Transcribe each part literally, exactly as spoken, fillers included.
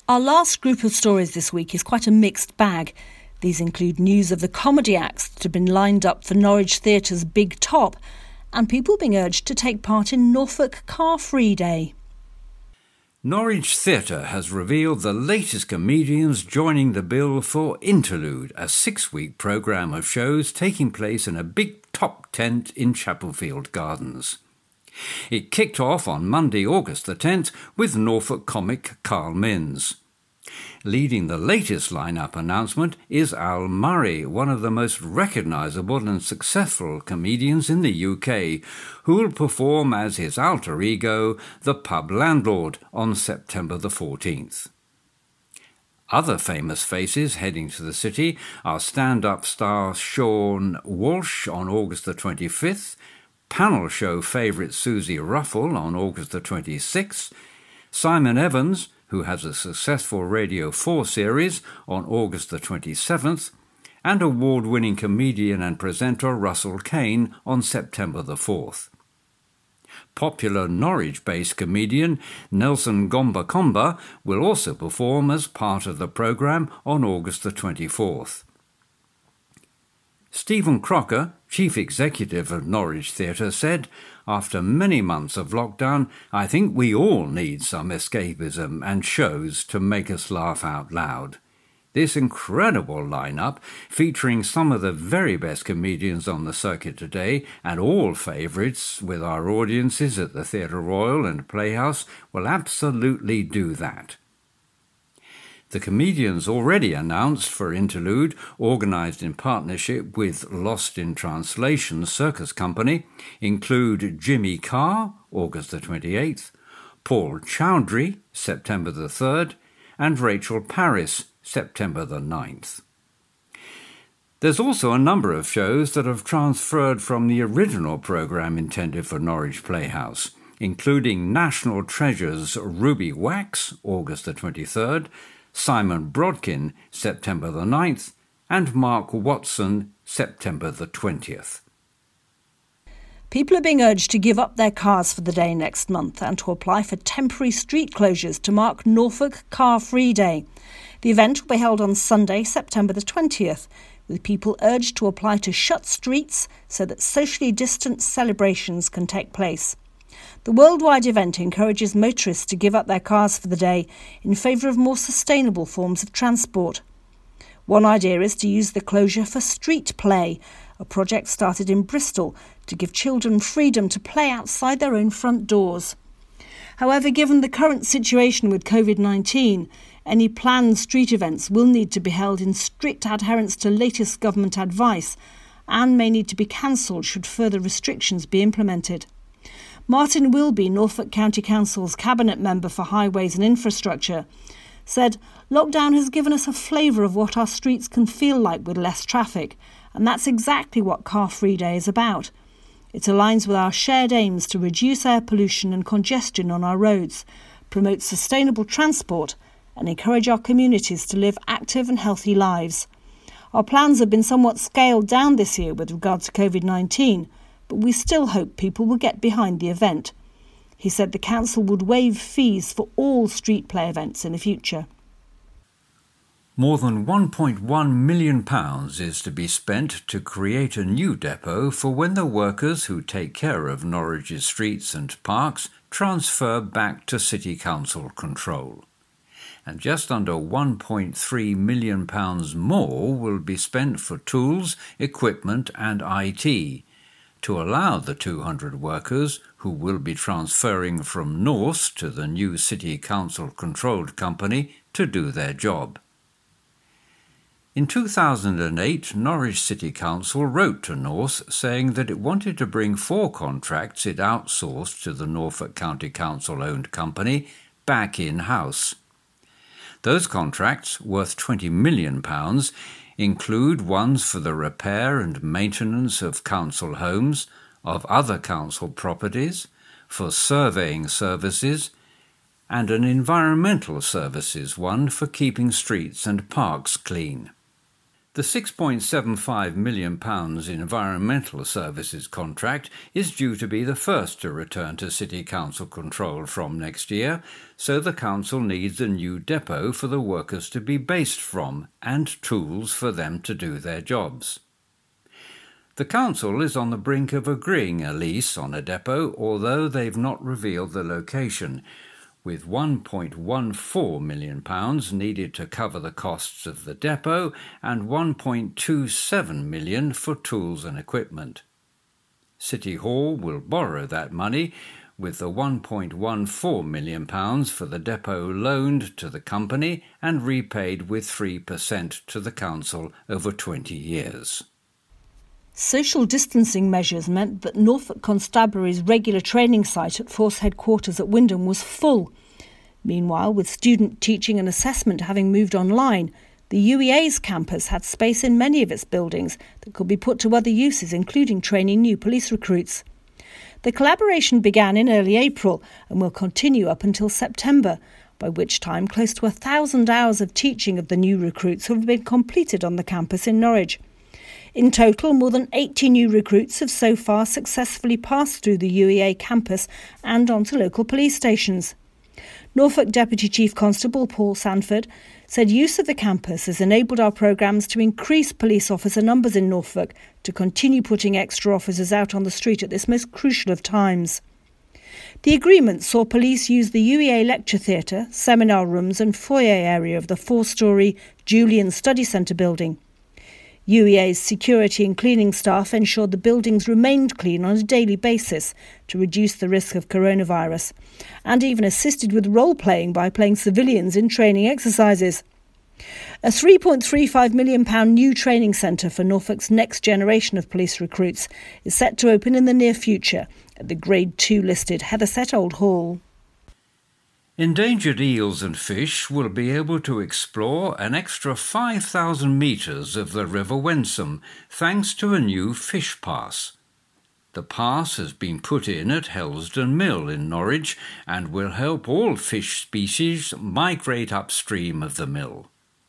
Our last group of stories this week is quite a mixed bag. These include news of the comedy acts that have been lined up for Norwich Theatre's Big Top and people being urged to take part in Norfolk Car Free Day. Norwich Theatre has revealed the latest comedians joining the bill for Interlude, a six-week programme of shows taking place in a big top tent in Chapelfield Gardens. It kicked off on Monday, August the tenth, with Norfolk comic Carl Minns. Leading the latest lineup announcement is Al Murray, one of the most recognisable and successful comedians in the U K, who will perform as his alter ego, the pub landlord, on September the fourteenth. Other famous faces heading to the city are stand-up star Sean Walsh on August the twenty-fifth, panel show favourite Susie Ruffle on August the twenty-sixth, Simon Evans, who has a successful Radio four series, on August the twenty-seventh, and award-winning comedian and presenter Russell Kane on September the fourth. Popular Norwich-based comedian Nelson Gomba Comba will also perform as part of the programme on August the twenty-fourth. Stephen Crocker, chief executive of Norwich Theatre, said, "After many months of lockdown, I think we all need some escapism and shows to make us laugh out loud. This incredible lineup, featuring some of the very best comedians on the circuit today and all favourites with our audiences at the Theatre Royal and Playhouse, will absolutely do that." The comedians already announced for Interlude, organised in partnership with Lost in Translation Circus Company, include Jimmy Carr, August the twenty-eighth, Paul Chowdhury, September the third, and Rachel Parris, September the ninth. There's also a number of shows that have transferred from the original programme intended for Norwich Playhouse, including National Treasures Ruby Wax, August the twenty-third, Simon Brodkin, September the ninth, and Mark Watson, September the twentieth. People are being urged to give up their cars for the day next month and to apply for temporary street closures to mark Norfolk Car Free Day. The event will be held on Sunday, September the twentieth, with people urged to apply to shut streets so that socially distanced celebrations can take place. The worldwide event encourages motorists to give up their cars for the day in favour of more sustainable forms of transport. One idea is to use the closure for street play, a project started in Bristol to give children freedom to play outside their own front doors. However, given the current situation with covid nineteen, any planned street events will need to be held in strict adherence to latest government advice and may need to be cancelled should further restrictions be implemented. Martin Wilby, Norfolk County Council's Cabinet Member for Highways and Infrastructure, said, "Lockdown has given us a flavour of what our streets can feel like with less traffic, and that's exactly what Car Free Day is about. It aligns with our shared aims to reduce air pollution and congestion on our roads, promote sustainable transport, and encourage our communities to live active and healthy lives. Our plans have been somewhat scaled down this year with regard to covid nineteen, but we still hope people will get behind the event." He said the council would waive fees for all street play events in the future. More than one point one million pounds is to be spent to create a new depot for when the workers who take care of Norwich's streets and parks transfer back to City Council control. And just under one point three million pounds more will be spent for tools, equipment and I T, to allow the two hundred workers who will be transferring from Norse to the new City Council-controlled company to do their job. In two thousand eight, Norwich City Council wrote to Norse saying that it wanted to bring four contracts it outsourced to the Norfolk County Council-owned company back in-house. Those contracts, worth twenty million pounds, include ones for the repair and maintenance of council homes, of other council properties, for surveying services, and an environmental services one for keeping streets and parks clean. The six point seven five million pounds environmental services contract is due to be the first to return to City Council control from next year, so the Council needs a new depot for the workers to be based from and tools for them to do their jobs. The Council is on the brink of agreeing a lease on a depot, although they've not revealed the location, with one point one four million pounds needed to cover the costs of the depot and one point two seven million pounds for tools and equipment. City Hall will borrow that money, with the one point one four million pounds for the depot loaned to the company and repaid with three percent to the council over twenty years. Social distancing measures meant that Norfolk Constabulary's regular training site at Force Headquarters at Wymondham was full. Meanwhile, with student teaching and assessment having moved online, the U E A's campus had space in many of its buildings that could be put to other uses, including training new police recruits. The collaboration began in early April and will continue up until September, by which time close to a thousand hours of teaching of the new recruits have been completed on the campus in Norwich. In total, more than eighty new recruits have so far successfully passed through the U E A campus and onto local police stations. Norfolk Deputy Chief Constable Paul Sanford said use of the campus has enabled our programmes to increase police officer numbers in Norfolk to continue putting extra officers out on the street at this most crucial of times. The agreement saw police use the U E A lecture theatre, seminar rooms and foyer area of the four-storey Julian Study Centre building. U E A's security and cleaning staff ensured the buildings remained clean on a daily basis to reduce the risk of coronavirus, and even assisted with role-playing by playing civilians in training exercises. A three point three five million pounds new training centre for Norfolk's next generation of police recruits is set to open in the near future at the Grade two listed Heatherset Old Hall. Endangered eels and fish will be able to explore an extra five thousand metres of the River Wensum thanks to a new fish pass. The pass has been put in at Helsden Mill in Norwich and will help all fish species migrate upstream of the mill.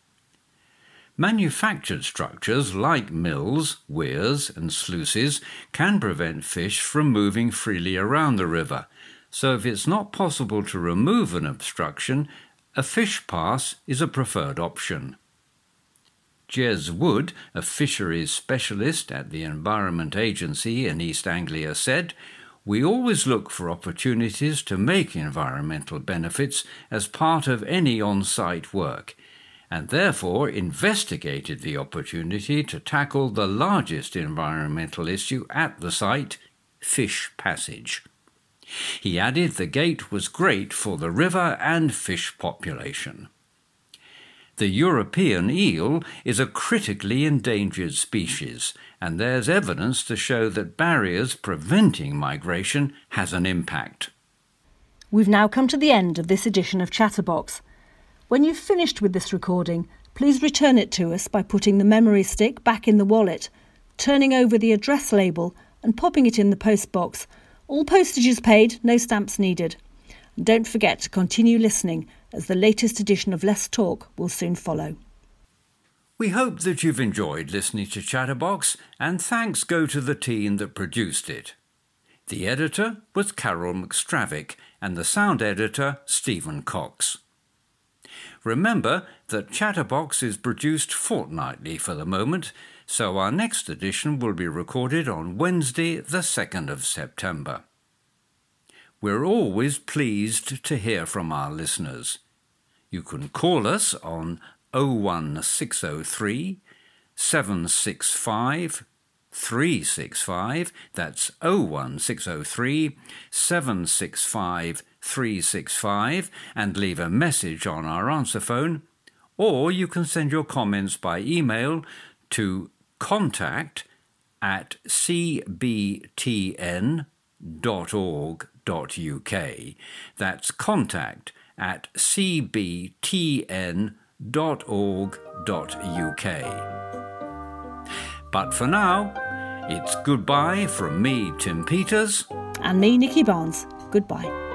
Manufactured structures like mills, weirs and sluices can prevent fish from moving freely around the river, so if it's not possible to remove an obstruction, a fish pass is a preferred option. Jez Wood, a fisheries specialist at the Environment Agency in East Anglia, said, "We always look for opportunities to make environmental benefits as part of any on-site work, and therefore investigated the opportunity to tackle the largest environmental issue at the site, fish passage." He added the gate was great for the river and fish population. The European eel is a critically endangered species, and there's evidence to show that barriers preventing migration has an impact. We've now come to the end of this edition of Chatterbox. When you've finished with this recording, please return it to us by putting the memory stick back in the wallet, turning over the address label and popping it in the post box. All postage is paid, no stamps needed. And don't forget to continue listening, as the latest edition of Less Talk will soon follow. We hope that you've enjoyed listening to Chatterbox, and thanks go to the team that produced it. The editor was Carol McStravick, and the sound editor Stephen Cox. Remember that Chatterbox is produced fortnightly for the moment, so our next edition will be recorded on Wednesday, the second of September. We're always pleased to hear from our listeners. You can call us on oh one six oh three, seven six five, three six five, that's oh one six oh three, seven six five, three six five, and leave a message on our answer phone, or you can send your comments by email to contact at c b t n dot org dot u k. That's contact at c b t n dot org dot u k. But for now, it's goodbye from me, Tim Peters. And me, Nikki Barnes. Goodbye.